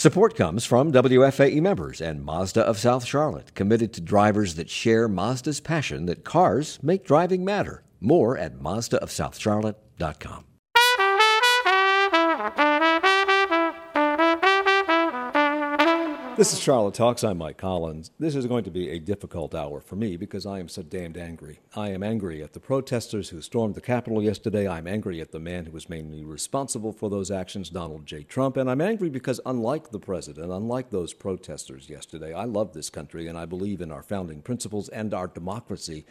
Support comes from WFAE members and Mazda of South Charlotte, committed to drivers that share Mazda's passion that cars make driving matter. More at MazdaofSouthCharlotte.com. This is Charlotte Talks. I'm Mike Collins. This is going to be a difficult hour for me because I am so damned angry. I am angry at the protesters who stormed the Capitol yesterday. I'm angry at the man who was mainly responsible for those actions, Donald J. Trump. And I'm angry because unlike the president, unlike those protesters yesterday, I love this country and I believe in our founding principles and our democracy,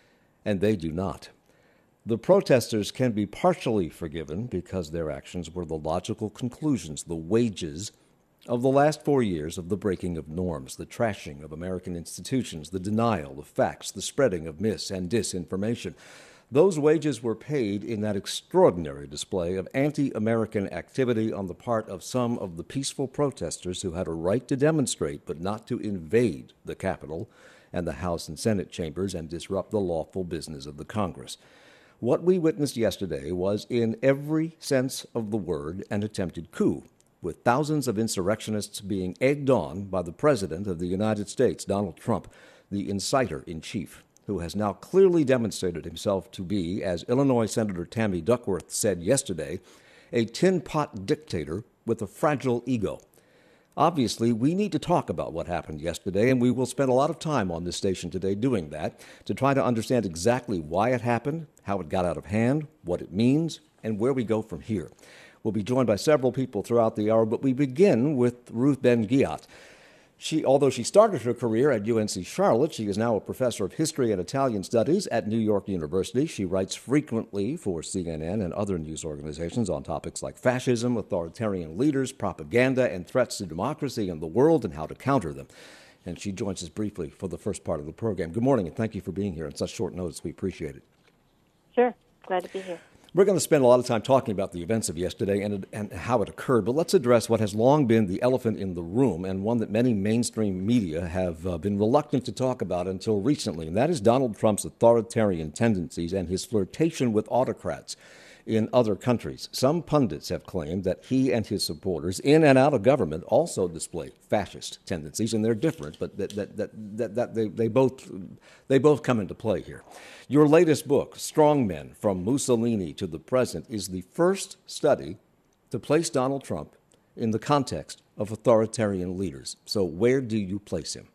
and they do not. The protesters can be partially forgiven because their actions were the logical conclusions, the wages of the last 4 years of the breaking of norms, the trashing of American institutions, the denial of facts, the spreading of mis- and disinformation. Those wages were paid in that extraordinary display of anti-American activity on the part of some of the peaceful protesters who had a right to demonstrate but not to invade the Capitol and the House and Senate chambers and disrupt the lawful business of the Congress. What we witnessed yesterday was, in every sense of the word, an attempted coup, with thousands of insurrectionists being egged on by the President of the United States, Donald Trump, the inciter-in-chief, who has now clearly demonstrated himself to be, as Illinois Senator Tammy Duckworth said yesterday, a tin-pot dictator with a fragile ego. Obviously, we need to talk about what happened yesterday, and we will spend a lot of time on this station today doing that, to try to understand exactly why it happened, how it got out of hand, what it means, and where we go from here. We'll be joined by several people throughout the hour, but we begin with Ruth Ben-Ghiat. Although she started her career at UNC Charlotte, she is now a professor of history and Italian studies at New York University. She writes frequently for CNN and other news organizations on topics like fascism, authoritarian leaders, propaganda, and threats to democracy and the world and how to counter them. And she joins us briefly for the first part of the program. Good morning, and thank you for being here on such short notice. We appreciate it. Sure. Glad to be here. We're going to spend a lot of time talking about the events of yesterday and how it occurred, but let's address what has long been the elephant in the room and one that many mainstream media have been reluctant to talk about until recently, and that is Donald Trump's authoritarian tendencies and his flirtation with autocrats in other countries. Some pundits have claimed that he and his supporters in and out of government also display fascist tendencies, and they're different, but they both come into play here. Your latest book, Strong Men, From Mussolini to the Present, is the first study to place Donald Trump in the context of authoritarian leaders. So where do you place him?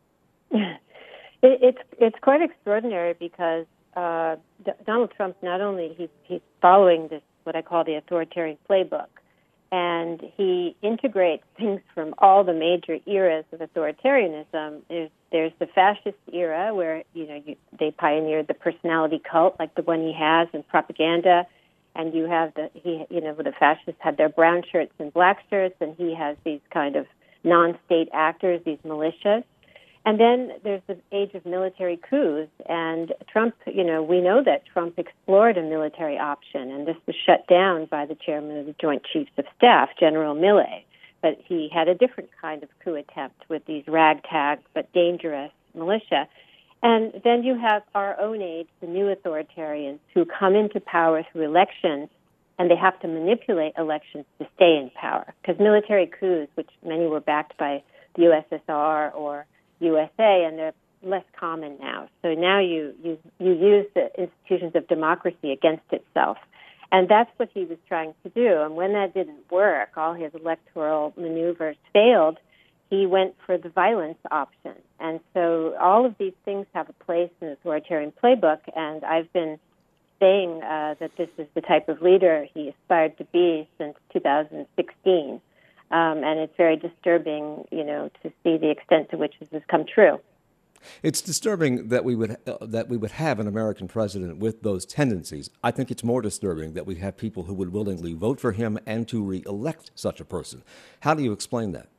It's quite extraordinary because Donald Trump, not only he's following this, what I call the authoritarian playbook, and he integrates things from all the major eras of authoritarianism. There's the fascist era where they pioneered the personality cult like the one he has in propaganda, and you have the fascists had their brown shirts and black shirts, and he has these kind of non-state actors, these militias. And then there's the age of military coups, and Trump, we know that Trump explored a military option, and this was shut down by the chairman of the Joint Chiefs of Staff, General Milley. But he had a different kind of coup attempt with these ragtag but dangerous militia. And then you have our own age, the new authoritarians, who come into power through elections, and they have to manipulate elections to stay in power. Because military coups, which many were backed by the USSR or USA, and they're less common now. So now you use the institutions of democracy against itself. And that's what he was trying to do. And when that didn't work, all his electoral maneuvers failed, he went for the violence option. And so all of these things have a place in the authoritarian playbook, and I've been saying that this is the type of leader he aspired to be since 2016. And it's very disturbing, to see the extent to which this has come true. It's disturbing that we would have an American president with those tendencies. I think it's more disturbing that we have people who would willingly vote for him and to re-elect such a person. How do you explain that?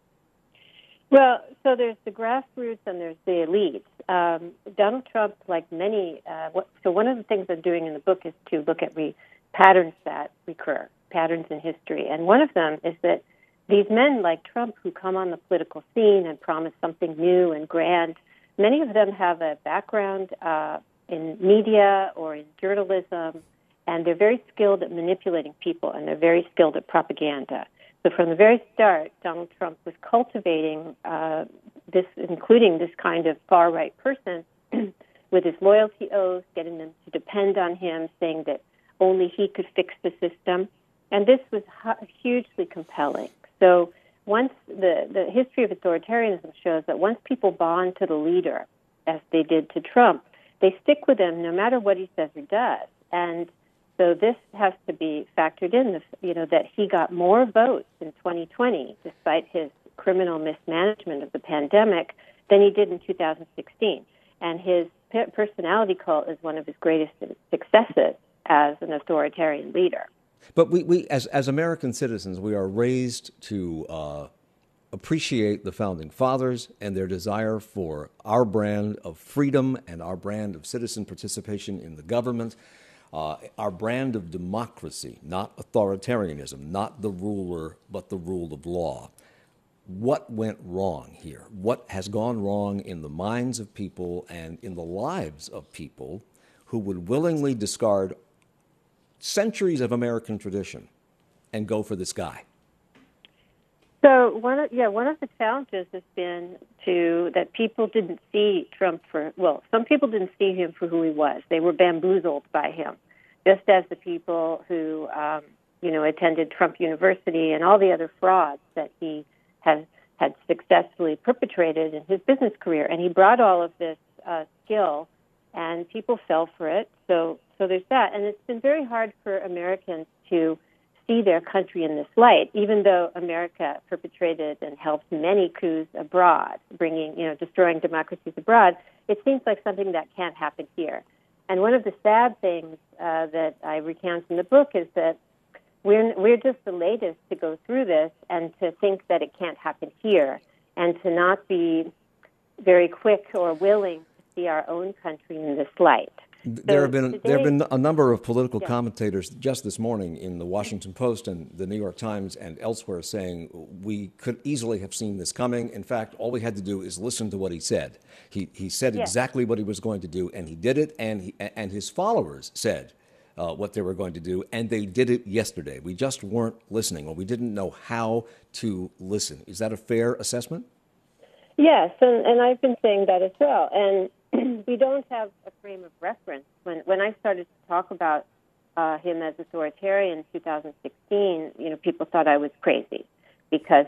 Well, so there's the grassroots and there's the elites. Donald Trump, like many, so one of the things I'm doing in the book is to look at patterns that recur, patterns in history. And one of them is that these men like Trump who come on the political scene and promise something new and grand, many of them have a background in media or in journalism, and they're very skilled at manipulating people, and they're very skilled at propaganda. So from the very start, Donald Trump was cultivating including this kind of far-right person with his loyalty oaths, getting them to depend on him, saying that only he could fix the system. And this was hugely compelling. So once the history of authoritarianism shows that once people bond to the leader, as they did to Trump, they stick with him no matter what he says or does. And so this has to be factored in, that he got more votes in 2020, despite his criminal mismanagement of the pandemic, than he did in 2016. And his personality cult is one of his greatest successes as an authoritarian leader. But we as American citizens, we are raised to appreciate the Founding Fathers and their desire for our brand of freedom and our brand of citizen participation in the government, our brand of democracy, not authoritarianism, not the ruler, but the rule of law. What went wrong here? What has gone wrong in the minds of people and in the lives of people who would willingly discard centuries of American tradition and go for this guy? So one of the challenges has been that people didn't see Trump some people didn't see him for who he was. They were bamboozled by him, just as the people who attended Trump University and all the other frauds that he had successfully perpetrated in his business career. And he brought all of this skill, and people fell for it. So there's that. And it's been very hard for Americans to see their country in this light, even though America perpetrated and helped many coups abroad, destroying democracies abroad. It seems like something that can't happen here. And one of the sad things that I recount in the book is that we're just the latest to go through this, and to think that it can't happen here, and to not be very quick or willing to see our own country in this light. There have been a number of political commentators just this morning in the Washington Post and the New York Times and elsewhere saying we could easily have seen this coming. In fact, all we had to do is listen to what he said. He said exactly what he was going to do, and he did it. And his followers said what they were going to do, and they did it yesterday. We just weren't listening, or we didn't know how to listen. Is that a fair assessment? Yes, and I've been saying that as well. And we don't have a frame of reference. When I started to talk about him as authoritarian in 2016, people thought I was crazy, because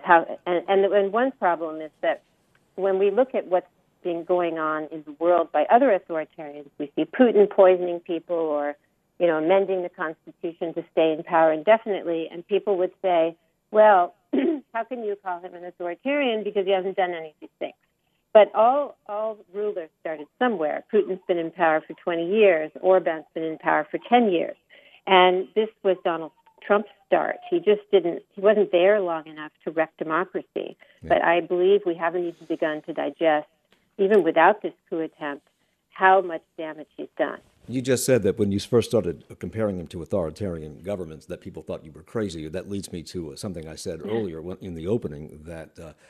and one problem is that when we look at what's been going on in the world by other authoritarians, we see Putin poisoning people, or amending the Constitution to stay in power indefinitely, and people would say, well, how can you call him an authoritarian because he hasn't done any of these things? But all rulers started somewhere. Putin's been in power for 20 years. Orban's been in power for 10 years. And this was Donald Trump's start. He wasn't there long enough to wreck democracy. Yeah. But I believe we haven't even begun to digest, even without this coup attempt, how much damage he's done. You just said that when you first started comparing him to authoritarian governments, that people thought you were crazy. That leads me to something I said earlier in the opening, that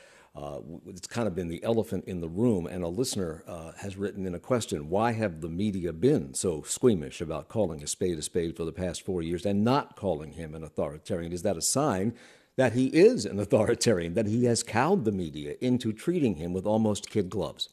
it's kind of been the elephant in the room. And a listener has written in a question, why have the media been so squeamish about calling a spade for the past 4 years and not calling him an authoritarian? Is that a sign that he is an authoritarian, that he has cowed the media into treating him with almost kid gloves?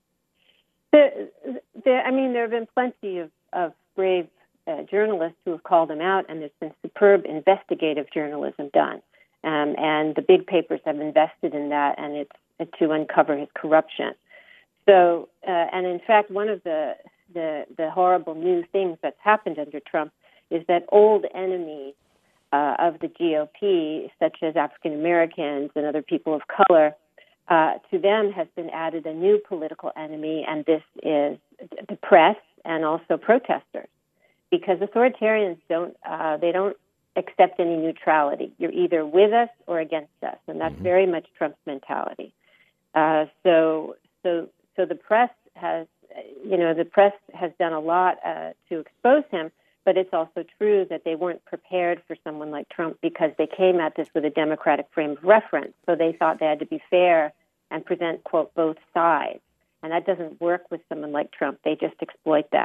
There have been plenty of brave journalists who have called him out, and there's been superb investigative journalism done. And the big papers have invested in that, and it's to uncover his corruption. So, and in fact, one of the horrible new things that's happened under Trump is that old enemies of the GOP, such as African Americans and other people of color, to them has been added a new political enemy, and this is the press and also protesters, because authoritarians don't accept any neutrality. You're either with us or against us, and that's very much Trump's mentality. So the press has done a lot to expose him, but it's also true that they weren't prepared for someone like Trump, because they came at this with a democratic frame of reference. So they thought they had to be fair and present, quote, both sides. And that doesn't work with someone like Trump. They just exploit that.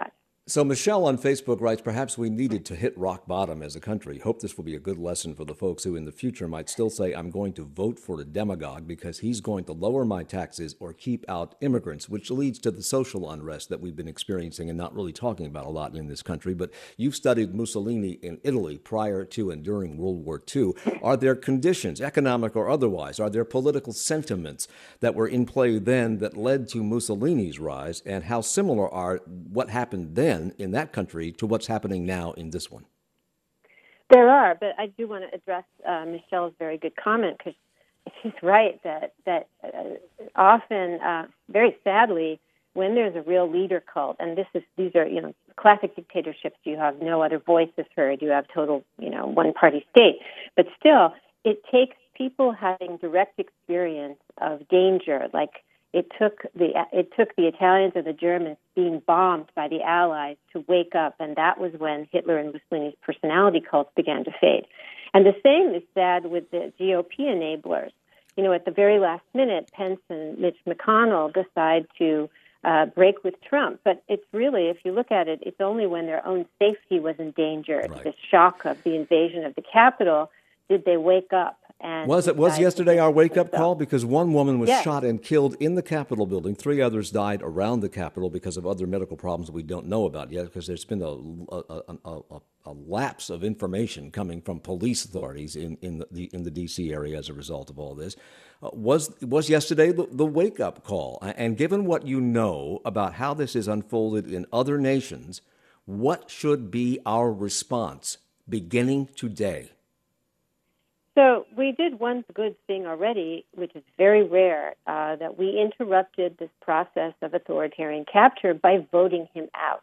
So Michelle on Facebook writes, perhaps we needed to hit rock bottom as a country. Hope this will be a good lesson for the folks who in the future might still say, I'm going to vote for a demagogue because he's going to lower my taxes or keep out immigrants, which leads to the social unrest that we've been experiencing and not really talking about a lot in this country. But you've studied Mussolini in Italy prior to and during World War II. Are there conditions, economic or otherwise, are there political sentiments that were in play then that led to Mussolini's rise? And how similar are what happened then in that country to what's happening now in this one? There are, but I do want to address Michelle's very good comment, because she's right that often, very sadly, when there's a real leader cult, and these are classic dictatorships, you have no other voices heard, you have total one-party state, but still it takes people having direct experience of danger, like it took the Italians or the Germans being bombed by the Allies to wake up, and that was when Hitler and Mussolini's personality cults began to fade. And the same is sad with the GOP enablers. At the very last minute, Pence and Mitch McConnell decide to break with Trump. But it's really, if you look at it, it's only when their own safety was endangered, right, the shock of the invasion of the Capitol, did they wake up. And was yesterday our wake-up call? Because one woman was shot and killed in the Capitol building. 3 others died around the Capitol because of other medical problems that we don't know about yet, because there's been a lapse of information coming from police authorities in the D.C. area as a result of all this. Was yesterday the wake-up call? And given what you know about how this is unfolded in other nations, what should be our response beginning today? So we did one good thing already, which is very rare, that we interrupted this process of authoritarian capture by voting him out.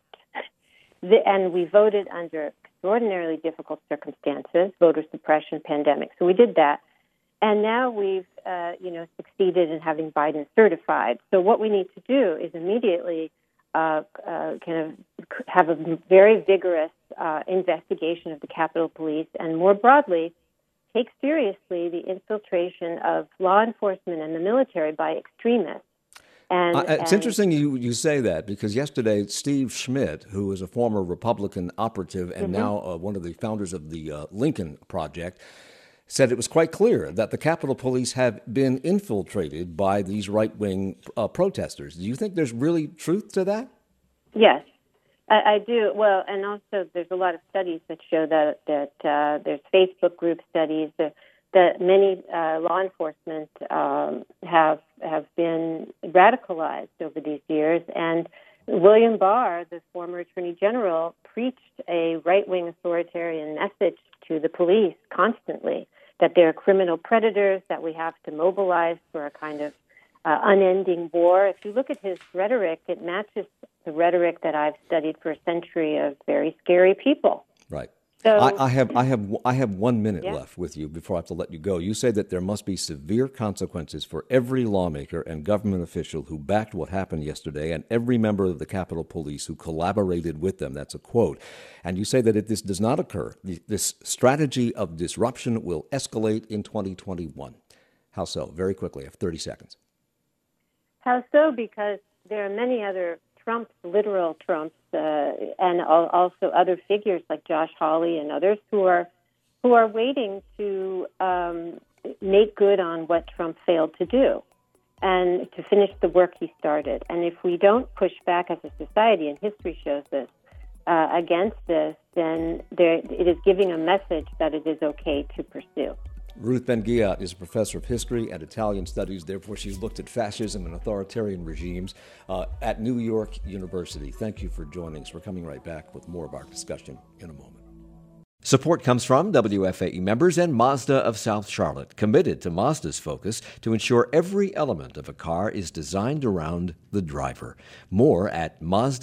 And we voted under extraordinarily difficult circumstances, voter suppression, pandemic. So we did that. And now we've, succeeded in having Biden certified. So what we need to do is immediately kind of have a very vigorous investigation of the Capitol Police, and more broadly, take seriously the infiltration of law enforcement and the military by extremists. It's interesting you say that, because yesterday Steve Schmidt, who is a former Republican operative and now one of the founders of the Lincoln Project, said it was quite clear that the Capitol Police have been infiltrated by these right-wing protesters. Do you think there's really truth to that? Yes. I do. Well, and also there's a lot of studies that show that there's Facebook group studies that many law enforcement have been radicalized over these years. And William Barr, the former Attorney General, preached a right-wing authoritarian message to the police constantly, that they're criminal predators, that we have to mobilize for a kind of unending war. If you look at his rhetoric, it matches the rhetoric that I've studied for a century of very scary people. Right. So I have 1 minute left with you before I have to let you go. You say that there must be severe consequences for every lawmaker and government official who backed what happened yesterday, and every member of the Capitol Police who collaborated with them. That's a quote. And you say that if this does not occur, this strategy of disruption will escalate in 2021. How so? Very quickly. I have 30 seconds. How so? Because there are many other Trumps, literal Trumps, and also other figures like Josh Hawley and others who are waiting to make good on what Trump failed to do and to finish the work he started. And if we don't push back as a society, and history shows this, against this, then it is giving a message that it is okay to pursue. Ruth Ben-Ghiat is a professor of history and Italian studies. Therefore, she's looked at fascism and authoritarian regimes at New York University. Thank you for joining us. We're coming right back with more of our discussion in a moment. Support comes from WFAE members and Mazda of South Charlotte, committed to Mazda's focus to ensure every element of a car is designed around the driver. More at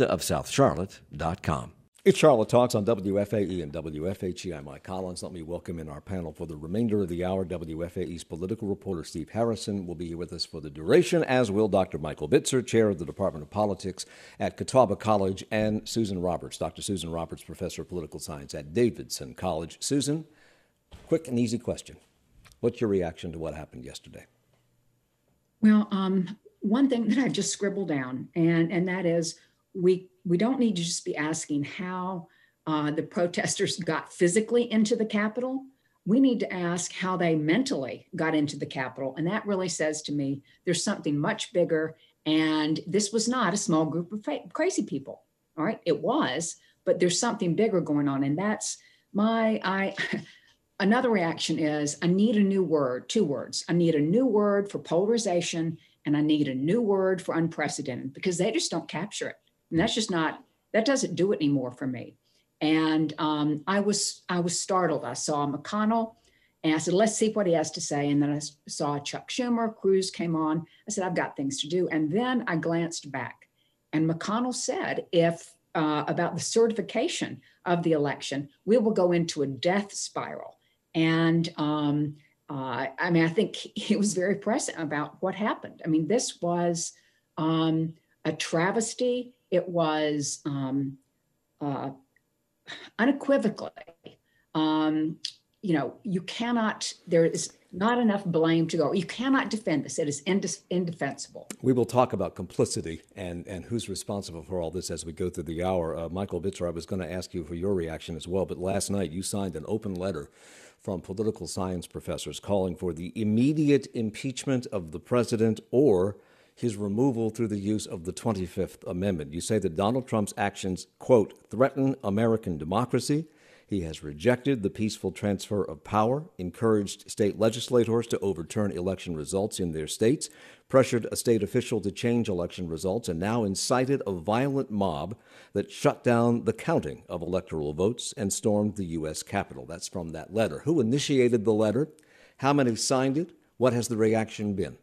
MazdaofSouthCharlotte.com. It's Charlotte Talks on WFAE and WFHE. I'm Mike Collins. Let me welcome in our panel for the remainder of the hour. WFAE's political reporter Steve Harrison will be here with us for the duration, as will Dr. Michael Bitzer, chair of the Department of Politics at Catawba College, and Susan Roberts. Dr. Susan Roberts, professor of political science at Davidson College. Susan, quick and easy question. What's your reaction to what happened yesterday? Well, one thing that I've just scribbled down, and that is, we we don't need to just be asking how the protesters got physically into the Capitol. We need to ask how they mentally got into the Capitol. And that really says to me, there's something much bigger. And this was not a small group of crazy people. All right. It was, but there's something bigger going on. And that's another reaction is I need a new word, two words. I need a new word for polarization and I need a new word for unprecedented because they just don't capture it. And that's just not, that doesn't do it anymore for me. And I was startled. I saw McConnell and I said, let's see what he has to say. And then I saw Chuck Schumer, Cruz came on. I said, I've got things to do. And then I glanced back and McConnell said, if about the certification of the election, we will go into a death spiral. And I think he was very present about what happened. I mean, this was a travesty. It was unequivocally, you cannot, there is not enough blame to go. You cannot defend this. It is indefensible. We will talk about complicity and who's responsible for all this as we go through the hour. Michael Bitzer, I was going to ask you for your reaction as well, but last night you signed an open letter from political science professors calling for the immediate impeachment of the president or his removal through the use of the 25th Amendment. You say that Donald Trump's actions, quote, threaten American democracy. He has rejected the peaceful transfer of power, encouraged state legislators to overturn election results in their states, pressured a state official to change election results, and now incited a violent mob that shut down the counting of electoral votes and stormed the U.S. Capitol. That's from that letter. Who initiated the letter? How many signed it? What has the reaction been?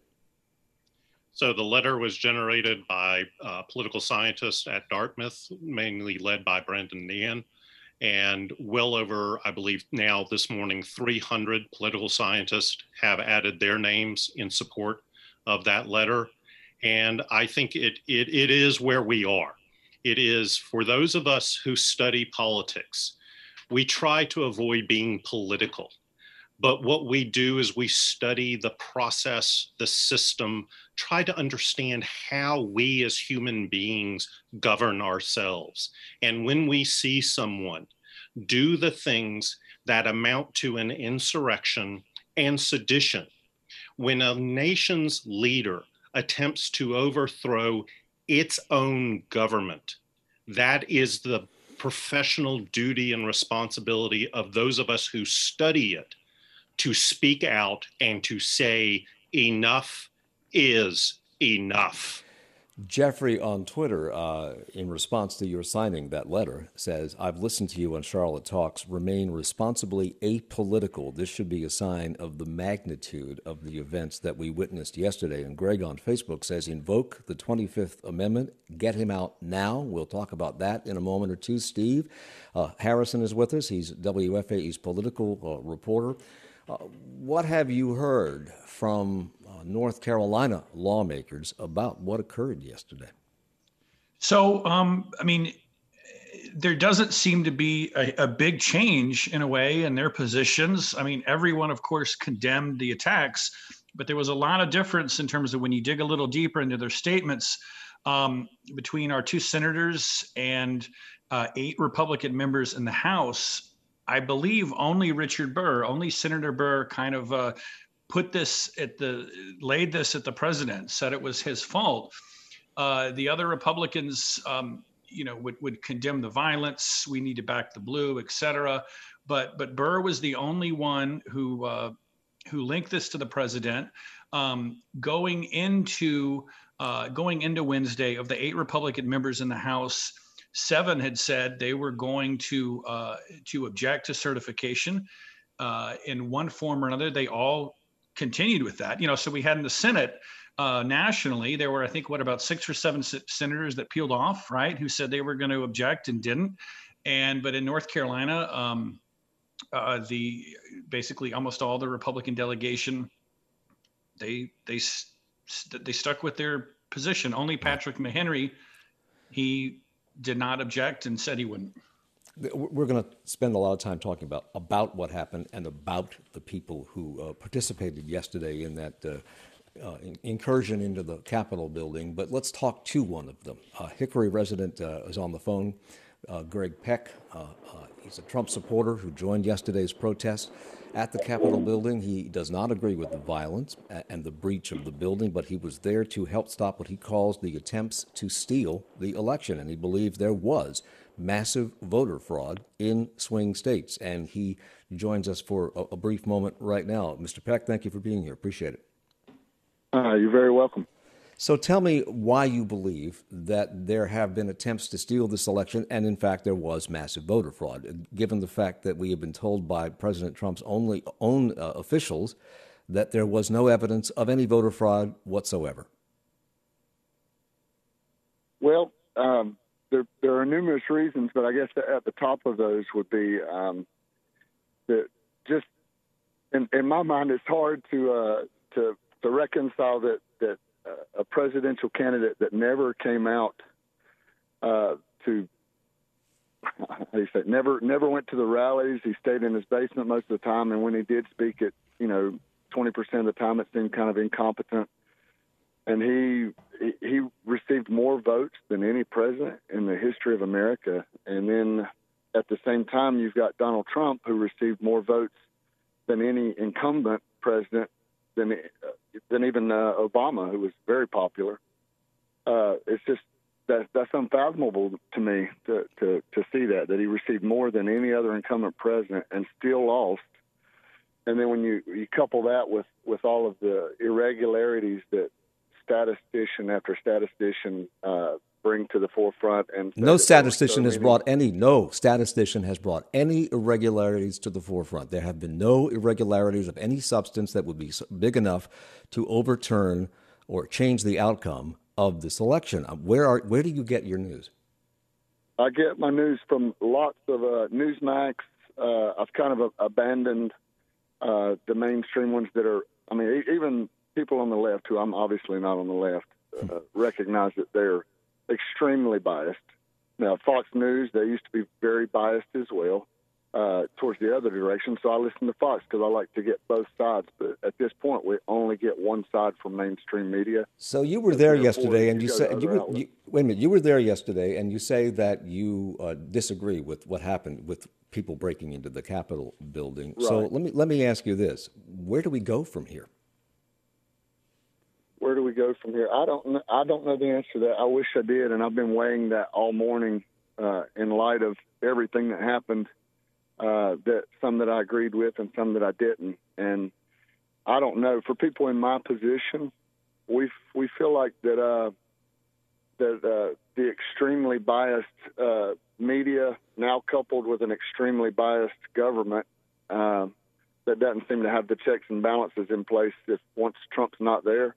So the letter was generated by political scientists at Dartmouth, mainly led by Brandon Nehan. And well over, I believe now this morning, 300 political scientists have added their names in support of that letter. And I think it is where we are. It is for those of us who study politics, we try to avoid being political. But what we do is we study the process, the system, try to understand how we as human beings govern ourselves. And when we see someone do the things that amount to an insurrection and sedition, when a nation's leader attempts to overthrow its own government, that is the professional duty and responsibility of those of us who study it to speak out and to say enough is enough. Jeffrey on Twitter, in response to your signing that letter, says, I've listened to you on Charlotte Talks. Remain responsibly apolitical. This should be a sign of the magnitude of the events that we witnessed yesterday. And Greg on Facebook says, invoke the 25th Amendment. Get him out now. We'll talk about that in a moment or two. Steve Harrison is with us. He's WFAE's political reporter. What have you heard from North Carolina lawmakers about what occurred yesterday? So, there doesn't seem to be a big change in a way in their positions. I mean, everyone, of course, condemned the attacks, but there was a lot of difference in terms of when you dig a little deeper into their statements between our two senators and 8 Republican members in the House. I believe only Senator Burr kind of laid this at the president, said it was his fault. The other Republicans, would condemn the violence. We need to back the blue, et cetera. But Burr was the only one who linked this to the president. Going into Wednesday, of the 8 Republican members in the House, 7 had said they were going to object to certification in one form or another. They all continued with that. So we had in the Senate nationally, there were, I think, about 6 or 7 senators that peeled off, right, who said they were going to object and didn't. But in North Carolina, basically almost all the Republican delegation, they stuck with their position. Only Patrick McHenry, he did not object and said he wouldn't. We're going to spend a lot of time talking about what happened and about the people who participated yesterday in that incursion into the Capitol building, but let's talk to one of them. Hickory resident is on the phone, Greg Peck. He's a Trump supporter who joined yesterday's protest at the Capitol building. He does not agree with the violence and the breach of the building, but he was there to help stop what he calls the attempts to steal the election, and he believes there was massive voter fraud in swing states. And he joins us for a brief moment right now. Mr. Peck, thank you for being here. Appreciate it. You're very welcome. So tell me why you believe that there have been attempts to steal this election, and in fact there was massive voter fraud, given the fact that we have been told by President Trump's own officials that there was no evidence of any voter fraud whatsoever. Well, there are numerous reasons, but I guess at the top of those would be that just in my mind, it's hard to reconcile that a presidential candidate that never came out never went to the rallies. He stayed in his basement most of the time, and when he did speak it, 20% of the time it seemed kind of incompetent. And he received more votes than any president in the history of America. And then at the same time, you've got Donald Trump, who received more votes than any incumbent president, than even Obama, who was very popular. It's just that's unfathomable to me to see that he received more than any other incumbent president and still lost. And then when you couple that with all of the irregularities that statistician after statistician bring to the forefront, and no statistician has brought any irregularities to the forefront. There have been no irregularities of any substance that would be big enough to overturn or change the outcome of this election. Where do you get your news? I get my news from lots of Newsmax. I've kind of abandoned the mainstream ones that are. I mean, even people on the left, who I'm obviously not on the left, recognize that they're extremely biased. Now, Fox News, they used to be very biased as well towards the other direction, so I listen to Fox because I like to get both sides. But at this point, we only get one side from mainstream media. So you were there yesterday, and you said, wait a minute, you were there yesterday, and you say that you disagree with what happened with people breaking into the Capitol building. Right. So let me ask you this. Where do we go from here? Where do we go from here? I don't know the answer to that. I wish I did, and I've been weighing that all morning in light of everything that happened, that some that I agreed with and some that I didn't. And I don't know. For people in my position, we feel like that the extremely biased media, now coupled with an extremely biased government that doesn't seem to have the checks and balances in place if once Trump's not there.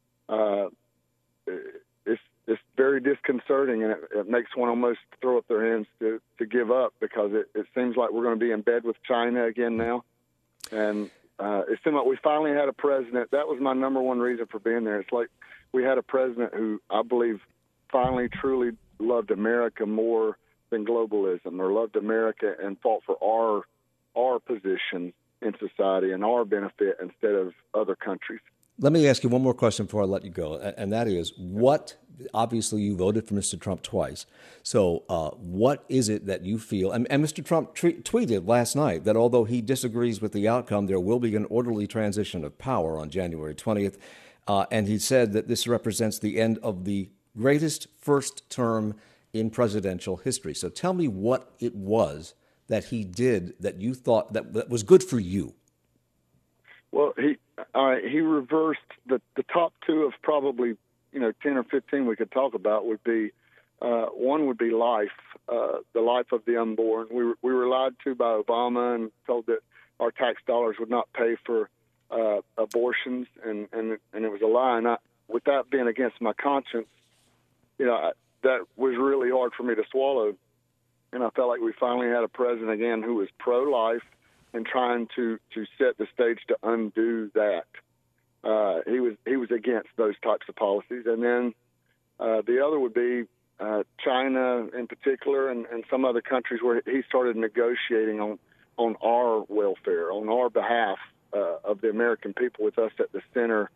It's very disconcerting, and it makes one almost throw up their hands to give up, because it seems like we're going to be in bed with China again now. And it seemed like we finally had a president. That was my number one reason for being there. It's like we had a president who I believe finally truly loved America more than globalism, or loved America and fought for our position in society and our benefit instead of other countries. Let me ask you one more question before I let you go, and that is, obviously you voted for Mr. Trump twice, so what is it that you feel, and Mr. Trump tweeted last night that although he disagrees with the outcome, there will be an orderly transition of power on January 20th, and he said that this represents the end of the greatest first term in presidential history. So tell me what it was that he did that you thought that was good for you. Well, he reversed the top two of probably 10 or 15 we could talk about would be one would be life, the life of the unborn. We were lied to by Obama and told that our tax dollars would not pay for abortions, and it was a lie. And with that being against my conscience, that was really hard for me to swallow. And I felt like we finally had a president again who was pro-life and trying to set the stage to undo that. He was against those types of policies. And then the other would be China in particular, and some other countries where he started negotiating on our welfare, on our behalf of the American people, with us at the center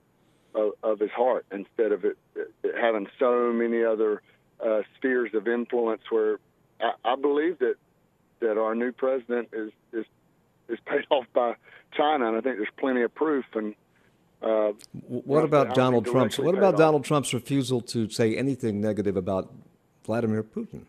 of his heart instead of it having so many other spheres of influence. Where I believe that our new president is paid off by China, and I think there's plenty of proof. And what about Donald Trump's? What about Donald Trump's refusal to say anything negative about Vladimir Putin?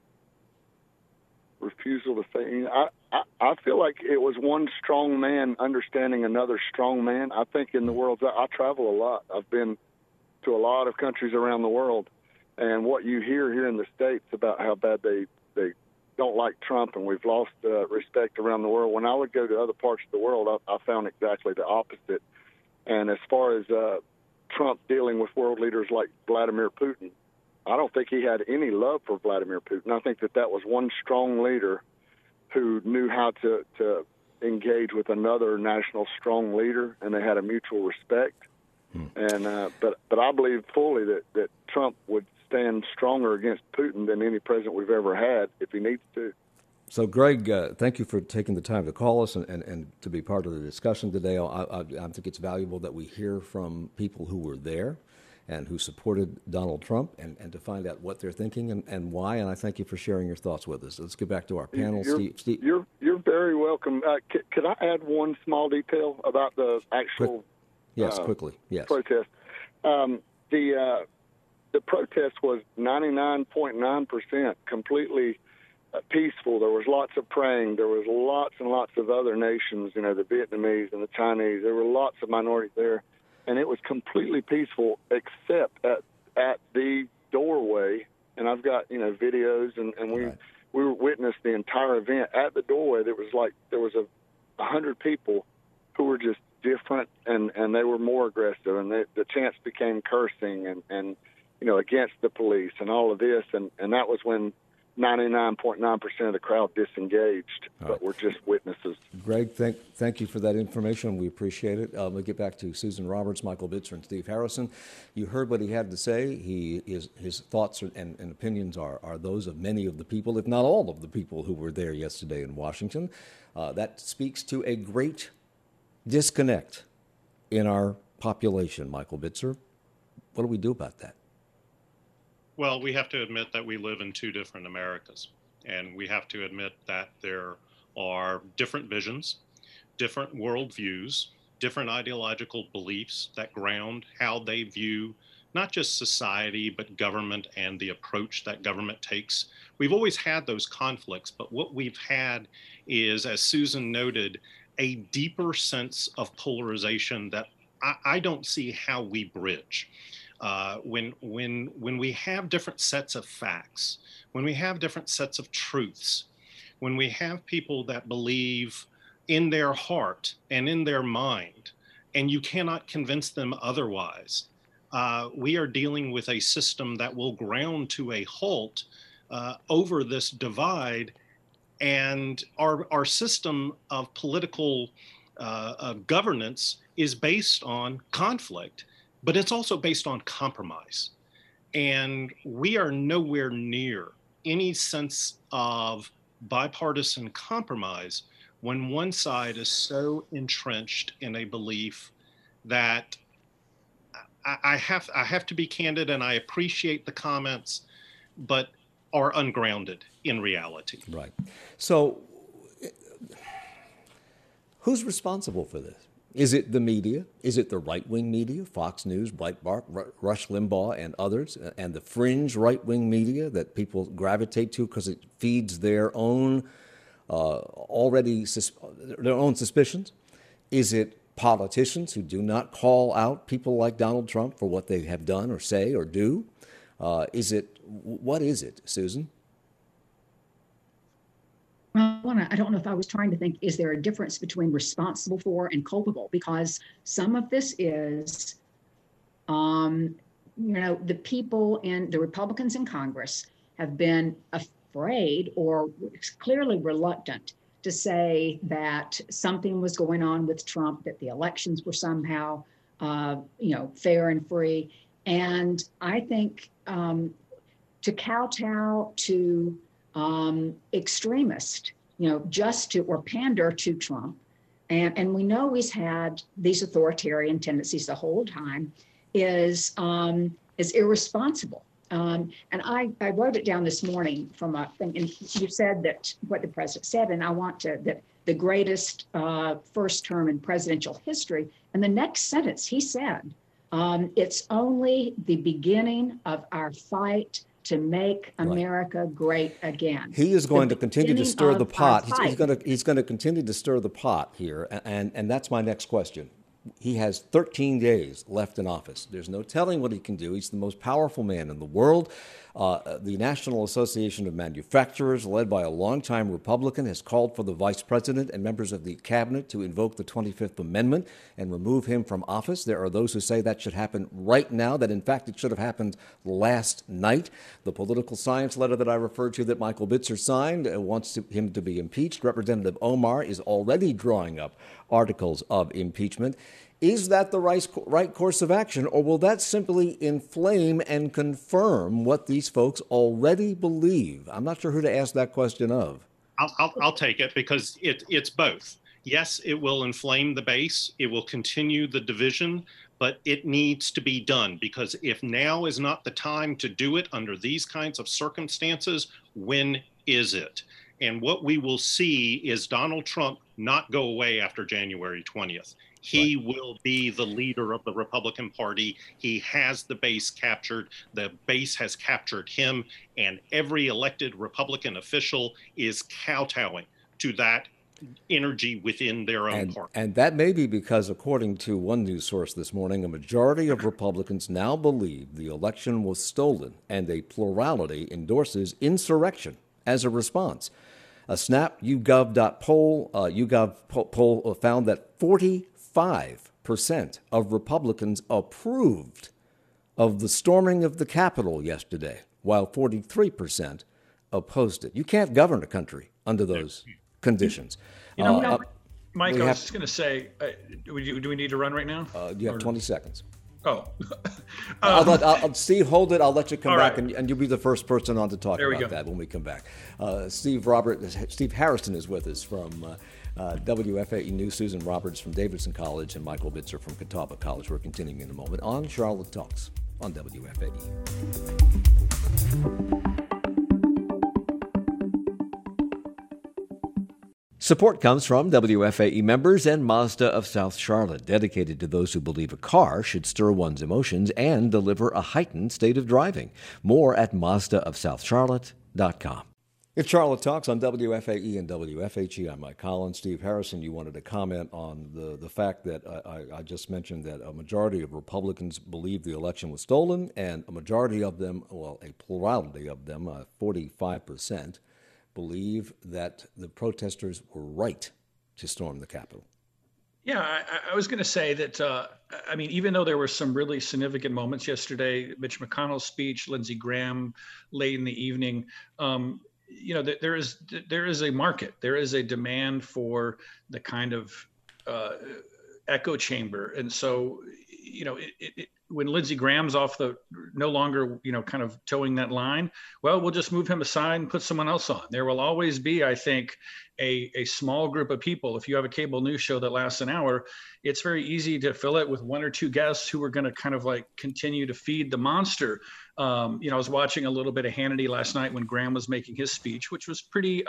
Refusal to say. I feel like it was one strong man understanding another strong man. I think in the world, I travel a lot. I've been to a lot of countries around the world, and what you hear here in the States about how bad they don't like Trump, and we've lost respect around the world. When I would go to other parts of the world, I found exactly the opposite. And as far as Trump dealing with world leaders like Vladimir Putin, I don't think he had any love for Vladimir Putin. I think that was one strong leader who knew how to engage with another national strong leader, and they had a mutual respect. And but I believe fully that Trump would stand stronger against Putin than any president we've ever had if he needs to. So, Greg, thank you for taking the time to call us and to be part of the discussion today. I think it's valuable that we hear from people who were there and who supported Donald Trump and to find out what they're thinking and why. And I thank you for sharing your thoughts with us. Let's get back to our panel. Steve. You're very welcome. Could I add one small detail about the actual quickly. Yes. protest? The protest was 99.9% completely peaceful. There was lots of praying. There was lots and lots of other nations, the Vietnamese and the Chinese. There were lots of minorities there. And it was completely peaceful except at the doorway. And I've got, videos, and we witnessed the entire event. At the doorway, there was 100 people who were just different, and they were more aggressive. And the chants became cursing and against the police and all of this. And that was when 99.9% of the crowd disengaged, but we're just witnesses. Greg, thank you for that information. We appreciate it. We'll get back to Susan Roberts, Michael Bitzer, and Steve Harrison. You heard what he had to say. His thoughts and opinions are those of many of the people, if not all of the people who were there yesterday in Washington. That speaks to a great disconnect in our population, Michael Bitzer. What do we do about that? Well, we have to admit that we live in two different Americas, and we have to admit that there are different visions, different worldviews, different ideological beliefs that ground how they view not just society, but government and the approach that government takes. We've always had those conflicts, but what we've had is, as Susan noted, a deeper sense of polarization that I don't see how we bridge. When we have different sets of facts, when we have different sets of truths, when we have people that believe in their heart and in their mind, and you cannot convince them otherwise, we are dealing with a system that will ground to a halt over this divide. And our system of political governance is based on conflict, but it's also based on compromise. And we are nowhere near any sense of bipartisan compromise when one side is so entrenched in a belief that I have to be candid, and I appreciate the comments, but are ungrounded in reality. Right. So who's responsible for this? Is it the media? Is it the right-wing media, Fox News, Breitbart, Rush Limbaugh, and others, and the fringe right-wing media that people gravitate to because it feeds their own their own suspicions? Is it politicians who do not call out people like Donald Trump for what they have done or say or do? What is it, Susan? I don't know if I was trying to think, is there a difference between responsible for and culpable? Because some of this is, the people in the Republicans in Congress have been afraid or clearly reluctant to say that something was going on with Trump, that the elections were somehow, fair and free. And I think to kowtow to extremist, or pander to Trump. And we know he's had these authoritarian tendencies the whole time. is irresponsible. And I wrote it down this morning from a thing, and you said that what the president said, and I want to, that the greatest first term in presidential history. And the next sentence, he said, it's only the beginning of our fight to make America great again. He is going to continue to stir the pot. He's going to continue to stir the pot here, and that's my next question. He has 13 days left in office. There's no telling what he can do. He's the most powerful man in the world. The National Association of Manufacturers, led by a longtime Republican, has called for the vice president and members of the cabinet to invoke the 25th Amendment and remove him from office. There are those who say that should happen right now, that in fact it should have happened last night. The political science letter that I referred to that Michael Bitzer signed wants him to be impeached. Representative Omar is already drawing up articles of impeachment. Is that the right course of action, or will that simply inflame and confirm what these folks already believe? I'm not sure who to ask that question of. I'll take it, because it's both. Yes, it will inflame the base. It will continue the division, but it needs to be done, because if now is not the time to do it under these kinds of circumstances, when is it? And what we will see is Donald Trump not go away after January 20th. He will be the leader of the Republican Party. He has the base captured. The base has captured him, and every elected Republican official is kowtowing to that energy within their own party. And that may be because, according to one news source this morning, a majority of Republicans now believe the election was stolen, and a plurality endorses insurrection as a response. A Snap YouGov poll found that 45% of Republicans approved of the storming of the Capitol yesterday, while 43% opposed it. You can't govern a country under those conditions. You know, Mike, I was just going to say, do we need to run right now? You have 20 seconds. Oh. Steve, hold it. I'll let you come back, right. and you'll be the first person on to talk about that when we come back. Steve Harrison is with us from WFAE News, Susan Roberts from Davidson College, and Michael Bitzer from Catawba College. We're continuing in a moment on Charlotte Talks on WFAE. Support comes from WFAE members and Mazda of South Charlotte, dedicated to those who believe a car should stir one's emotions and deliver a heightened state of driving. More at MazdaofSouthCharlotte.com. It's Charlotte Talks on WFAE and WFHE. I'm Mike Collins. Steve Harrison, you wanted to comment on the fact that I just mentioned that a majority of Republicans believe the election was stolen, and a majority of them, well, a plurality of them, 45%, believe that the protesters were right to storm the Capitol. Yeah, I was going to say that, even though there were some really significant moments yesterday, Mitch McConnell's speech, Lindsey Graham late in the evening, there is a market. There is a demand for the kind of echo chamber. And so, when Lindsey Graham's no longer, kind of towing that line, well, we'll just move him aside and put someone else on. There will always be, I think, a small group of people. If you have a cable news show that lasts an hour, it's very easy to fill it with one or two guests who are going to kind of like continue to feed the monster. I was watching a little bit of Hannity last night when Graham was making his speech, which was pretty,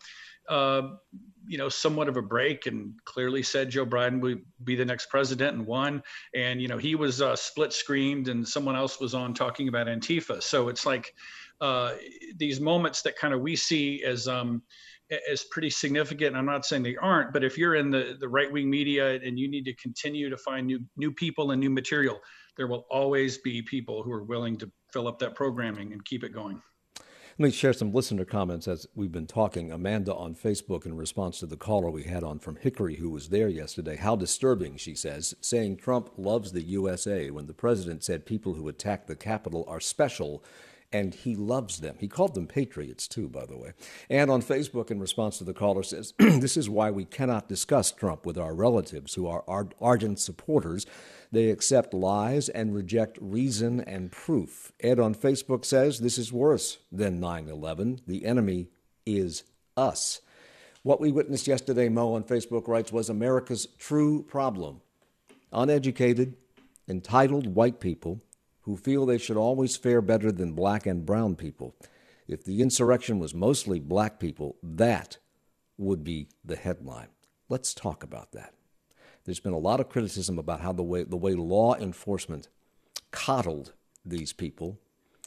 somewhat of a break, and clearly said Joe Biden would be the next president and won. And, he was split screened and someone else was on talking about Antifa. So it's like these moments that kind of we see as pretty significant. I'm not saying they aren't, but if you're in the right-wing media and you need to continue to find new people and new material, there will always be people who are willing to fill up that programming and keep it going. Let me share some listener comments as we've been talking. Amanda on Facebook, in response to the caller we had on from Hickory, who was there yesterday. How disturbing, she says, saying Trump loves the USA when the president said people who attack the Capitol are special and he loves them. He called them patriots, too, by the way. And on Facebook, in response to the caller, says, this is why we cannot discuss Trump with our relatives who are ardent supporters. They accept lies and reject reason and proof. Ed on Facebook says, this is worse than 9/11. The enemy is us. What we witnessed yesterday, Mo on Facebook writes, was America's true problem. Uneducated, entitled white people who feel they should always fare better than black and brown people. If the insurrection was mostly black people, that would be the headline. Let's talk about that. There's been a lot of criticism about how the way law enforcement coddled these people.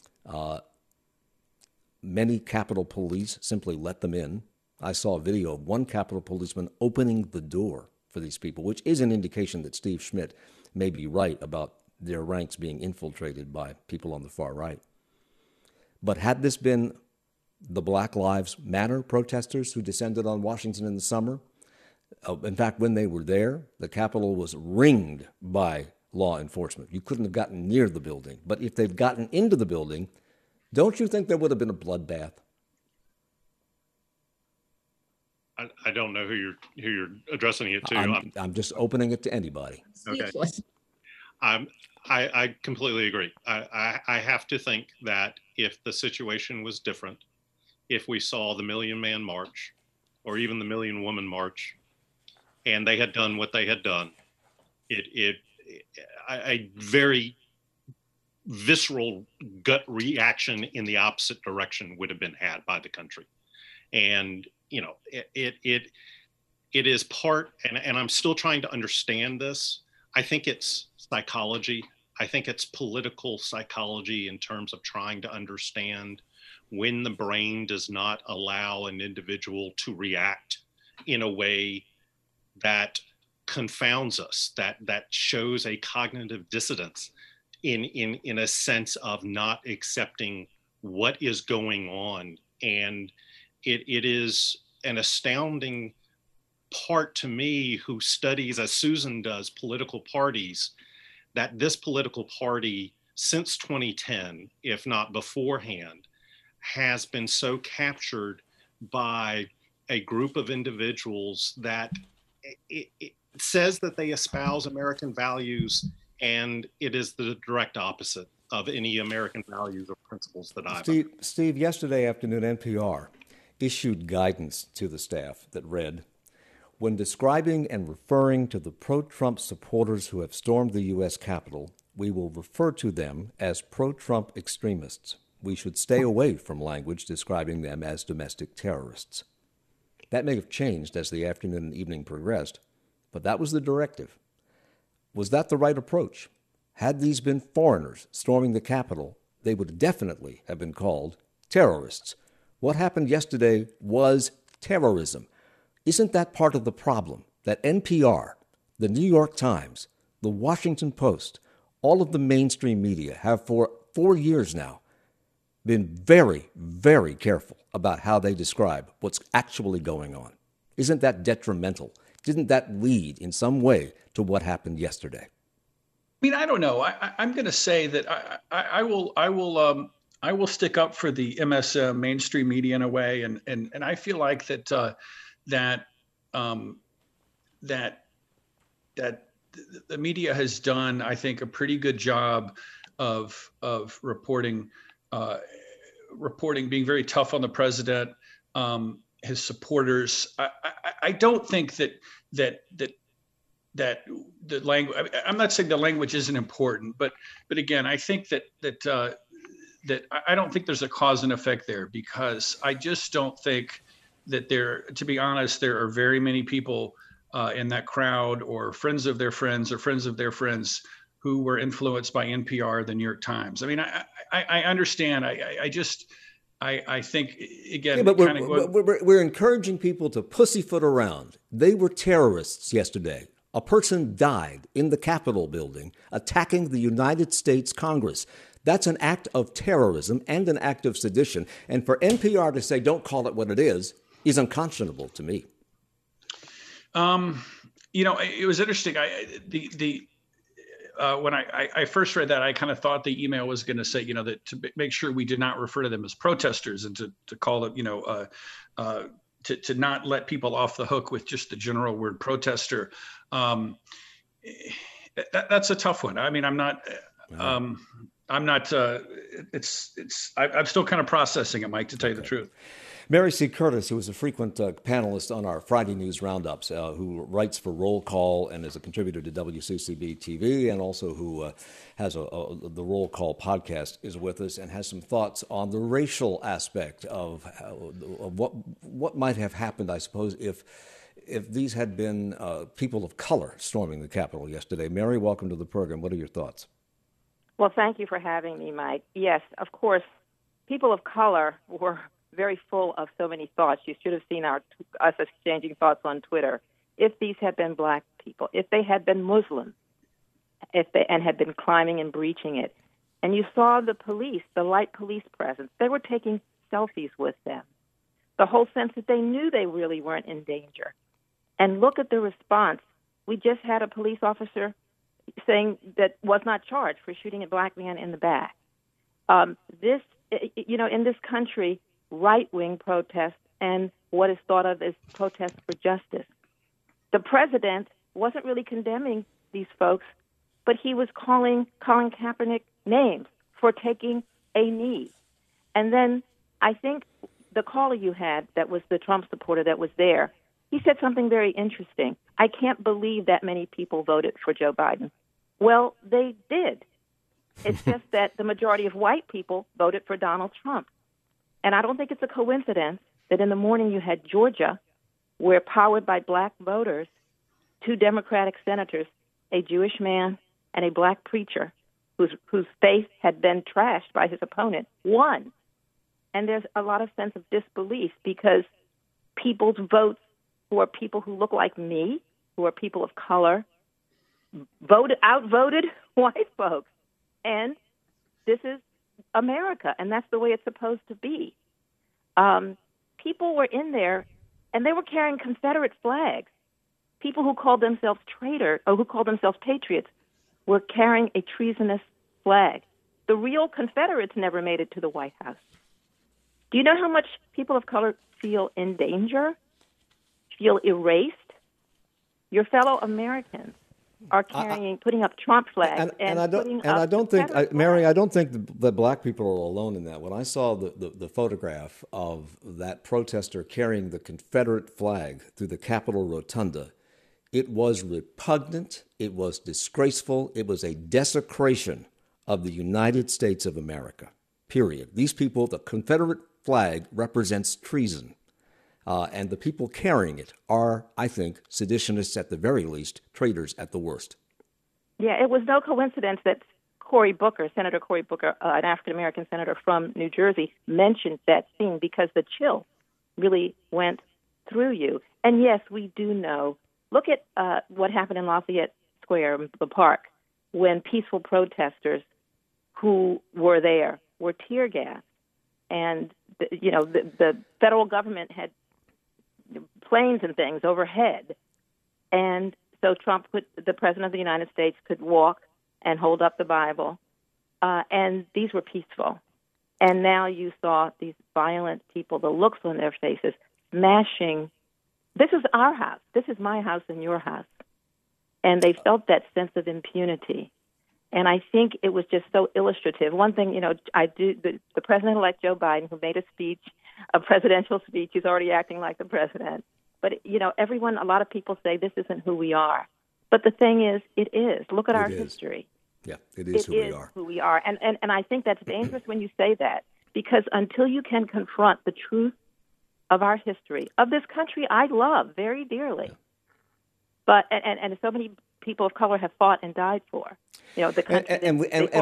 Many Capitol Police simply let them in. I saw a video of one Capitol policeman opening the door for these people, which is an indication that Steve Schmidt may be right about their ranks being infiltrated by people on the far right. But had this been the Black Lives Matter protesters who descended on Washington in the summer, in fact, when they were there, the Capitol was ringed by law enforcement. You couldn't have gotten near the building. But if they'd gotten into the building, don't you think there would have been a bloodbath? I don't know who you're addressing it to. I'm just opening it to anybody. Okay. I completely agree. I have to think that if the situation was different, if we saw the Million Man March or even the Million Woman March, and they had done what they had done, a very visceral gut reaction in the opposite direction would have been had by the country. And it is part, and I'm still trying to understand this. I think it's psychology. I think it's political psychology in terms of trying to understand when the brain does not allow an individual to react in a way that confounds us, that shows a cognitive dissonance in a sense of not accepting what is going on. And it is an astounding part to me, who studies, as Susan does, political parties, that this political party since 2010, if not beforehand, has been so captured by a group of individuals that it says that they espouse American values, and it is the direct opposite of any American values or principles that I've. Steve, yesterday afternoon, NPR issued guidance to the staff that read, when describing and referring to the pro-Trump supporters who have stormed the U.S. Capitol, we will refer to them as pro-Trump extremists. We should stay away from language describing them as domestic terrorists. That may have changed as the afternoon and evening progressed, but that was the directive. Was that the right approach? Had these been foreigners storming the Capitol, they would definitely have been called terrorists. What happened yesterday was terrorism. Isn't that part of the problem that NPR, the New York Times, the Washington Post, all of the mainstream media have for 4 years now been very, very careful about how they describe what's actually going on? Isn't that detrimental? Didn't that lead in some way to what happened yesterday? I mean, I don't know. I'm going to say that I will stick up for the MSM mainstream media in a way, and I feel like that the media has done, I think, a pretty good job of reporting, being very tough on the president, his supporters. I don't think that the language. I'm not saying the language isn't important, but again, I think that I don't think there's a cause and effect there, because I just don't think that to be honest, there are very many people in that crowd, or friends of their friends, or friends of their friends, who were influenced by NPR, the New York Times. I mean, I understand. I think, again, yeah, but we're encouraging people to pussyfoot around. They were terrorists yesterday. A person died in the Capitol building attacking the United States Congress. That's an act of terrorism and an act of sedition. And for NPR to say, don't call it what it is unconscionable to me. It was interesting. When I first read that, I kind of thought the email was going to say, that to make sure we did not refer to them as protesters, and to call them, to not let people off the hook with just the general word protester. That's a tough one. I mean, I'm still kind of processing it, Mike, to tell you the truth. Mary C. Curtis, who is a frequent panelist on our Friday News Roundups, who writes for Roll Call and is a contributor to WCCB TV, and also who has the Roll Call podcast, is with us and has some thoughts on the racial aspect of what might have happened, I suppose, if these had been people of color storming the Capitol yesterday. Mary, welcome to the program. What are your thoughts? Well, thank you for having me, Mike. Yes, of course, people of color were very full of so many thoughts. You should have seen us exchanging thoughts on Twitter. If these had been black people, if they had been Muslim, and had been climbing and breaching it, and you saw the police, the light police presence, they were taking selfies with them. The whole sense that they knew they really weren't in danger. And look at the response. We just had a police officer saying that was not charged for shooting a black man in the back. In this country, right-wing protests and what is thought of as protests for justice. The president wasn't really condemning these folks, but he was calling Colin Kaepernick names for taking a knee. And then I think the caller you had that was the Trump supporter that was there, he said something very interesting. I can't believe that many people voted for Joe Biden. Well, they did. It's just that the majority of white people voted for Donald Trump. And I don't think it's a coincidence that in the morning you had Georgia, where powered by black voters, 2 Democratic senators, a Jewish man and a black preacher whose faith had been trashed by his opponent, won. And there's a lot of sense of disbelief because people's votes, who are people who look like me, who are people of color, outvoted white folks. And this is America, and that's the way it's supposed to be. People were in there, and they were carrying Confederate flags. People who called themselves traitors or who called themselves patriots were carrying a treasonous flag. The real Confederates never made it to the White House. Do you know how much people of color feel in danger, feel erased? Your fellow Americans are putting up Trump flags I don't think, Mary, I don't think that black people are alone in that. When I saw the photograph of that protester carrying the Confederate flag through the Capitol Rotunda, it was repugnant, it was disgraceful, it was a desecration of the United States of America, period. These people, the Confederate flag represents treason. And the people carrying it are, I think, seditionists at the very least, traitors at the worst. Yeah, it was no coincidence that Senator Cory Booker, an African-American senator from New Jersey, mentioned that scene because the chill really went through you. And yes, we do know. Look at what happened in Lafayette Square, the park, when peaceful protesters who were there were tear gassed. And, the federal government had planes and things overhead. And so the president of the United States could walk and hold up the Bible. And these were peaceful. And now you saw these violent people, the looks on their faces, smashing. This is our house. This is my house and your house. And they felt that sense of impunity. And I think it was just so illustrative. One thing, the President-elect Joe Biden, who made a presidential speech, he's already acting like the president. But, a lot of people say this isn't who we are. But the thing is, it is. Look at our history. Yeah, it is who we are. Who we are. And I think that's dangerous when you say that, because until you can confront the truth of our history, of this country I love very dearly, but and so many people of color have fought and died for. The country, and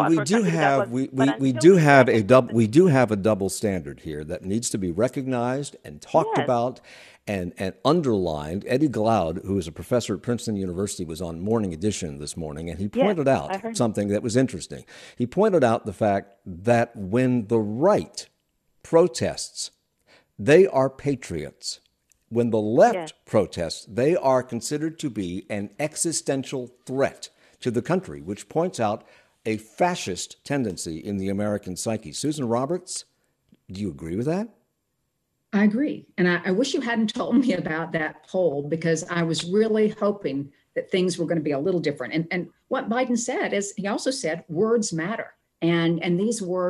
we do have a double standard here that needs to be recognized and talked about and underlined. Eddie Glaude, who is a professor at Princeton University, was on Morning Edition this morning, and he pointed out something that was interesting. He pointed out the fact that when the right protests, they are patriots. When the left protests, they are considered to be an existential threat to the country, which points out a fascist tendency in the American psyche. Susan Roberts, do you agree with that? I agree. And I wish you hadn't told me about that poll, because I was really hoping that things were going to be a little different. And what Biden said is, he also said words matter. And these words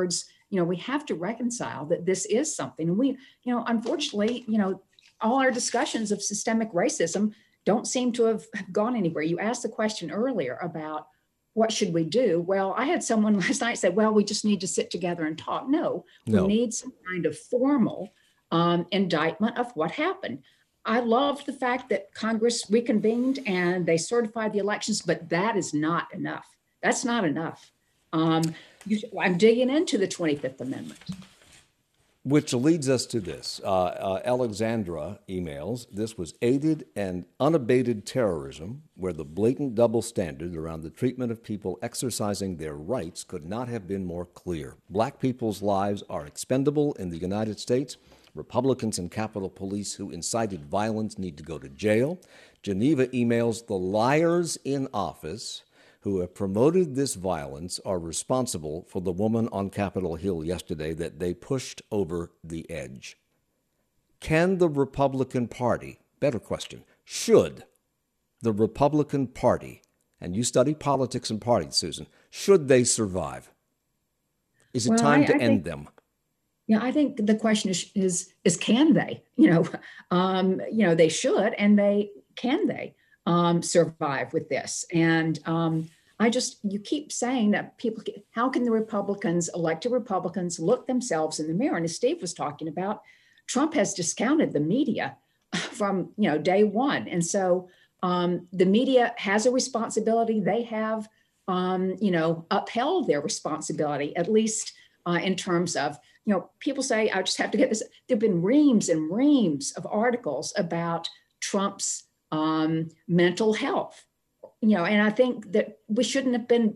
we have to reconcile that this is something. And we, unfortunately, all our discussions of systemic racism don't seem to have gone anywhere. You asked the question earlier about what should we do? Well, I had someone last night say, well, we just need to sit together and talk. No. We need some kind of formal indictment of what happened. I loved the fact that Congress reconvened and they certified the elections, but that is not enough. That's not enough. I'm digging into the 25th Amendment. Which leads us to this. Alexandra emails, this was aided and unabated terrorism where the blatant double standard around the treatment of people exercising their rights could not have been more clear. Black people's lives are expendable in the United States. Republicans and Capitol Police who incited violence need to go to jail. Geneva emails, the liars in office who have promoted this violence are responsible for the woman on Capitol Hill yesterday that they pushed over the edge. Can the Republican Party, better question, should the Republican Party, and you study politics and parties, Susan, should they survive? Is it time to end them? Yeah, I think the question is can they? They should, and can they survive with this? And you keep saying that how can the Republicans, elected Republicans, look themselves in the mirror? And as Steve was talking about, Trump has discounted the media from day one, and so the media has a responsibility. They have upheld their responsibility, at least in terms of. People say, I just have to get this. There have been reams and reams of articles about Trump's mental health, and I think that we shouldn't have been,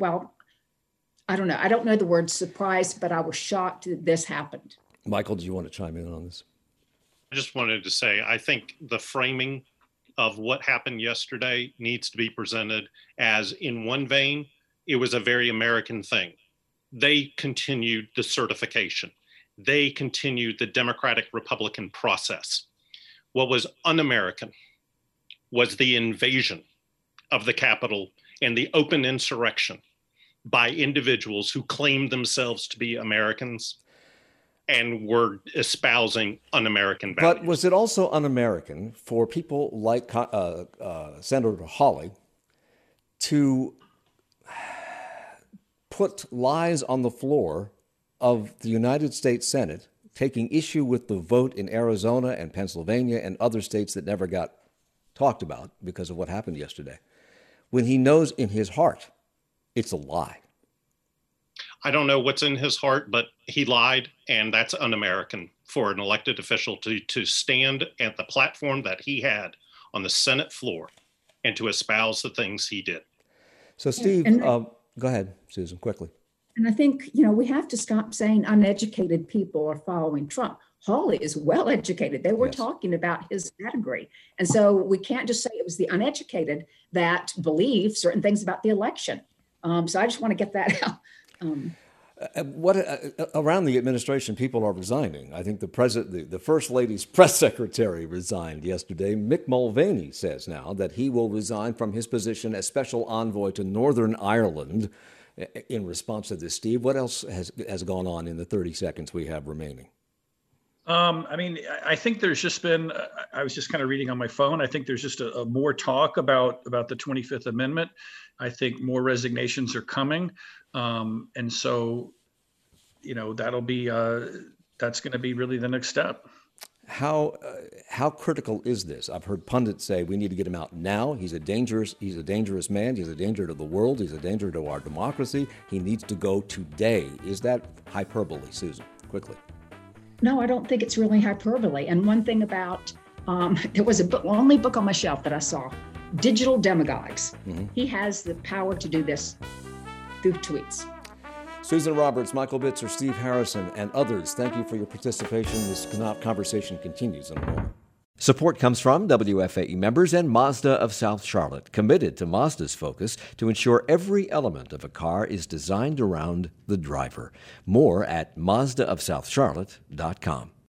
I don't know. I don't know the word surprised, but I was shocked that this happened. Michael, do you want to chime in on this? I just wanted to say, I think the framing of what happened yesterday needs to be presented as, in one vein, it was a very American thing. They continued the certification. They continued the Democratic-Republican process. What was un-American was the invasion of the Capitol and the open insurrection by individuals who claimed themselves to be Americans and were espousing un-American values. But was it also un-American for people like Senator Hawley to put lies on the floor of the United States Senate, taking issue with the vote in Arizona and Pennsylvania and other states that never got talked about because of what happened yesterday, when he knows in his heart it's a lie? I don't know what's in his heart, but he lied, and that's un-American for an elected official to stand at the platform that he had on the Senate floor and to espouse the things he did. So, Steve, go ahead, Susan, quickly. And I think, we have to stop saying uneducated people are following Trump. Hawley is well educated. They were talking about his pedigree. And so we can't just say it was the uneducated that believe certain things about the election. So I just want to get that out. Around the administration, people are resigning. I think the First Lady's press secretary resigned yesterday. Mick Mulvaney says now that he will resign from his position as special envoy to Northern Ireland in response to this. Steve, what else has gone on in the 30 seconds we have remaining? I think there's just been, I was just kind of reading on my phone. I think there's just a more talk about the 25th Amendment. I think more resignations are coming. And so, that'll be, that's going to be really the next step. How critical is this? I've heard pundits say we need to get him out now. He's a dangerous man. He's a danger to the world. He's a danger to our democracy. He needs to go today. Is that hyperbole, Susan? Quickly. No, I don't think it's really hyperbole. And one thing about, there was only book on my shelf that I saw, Digital Demagogues. Mm-hmm. He has the power to do this through tweets. Susan Roberts, Michael Bitzer, Steve Harrison, and others, thank you for your participation. This conversation continues in a moment. Support comes from WFAE members and Mazda of South Charlotte, committed to Mazda's focus to ensure every element of a car is designed around the driver. More at MazdaofSouthCharlotte.com.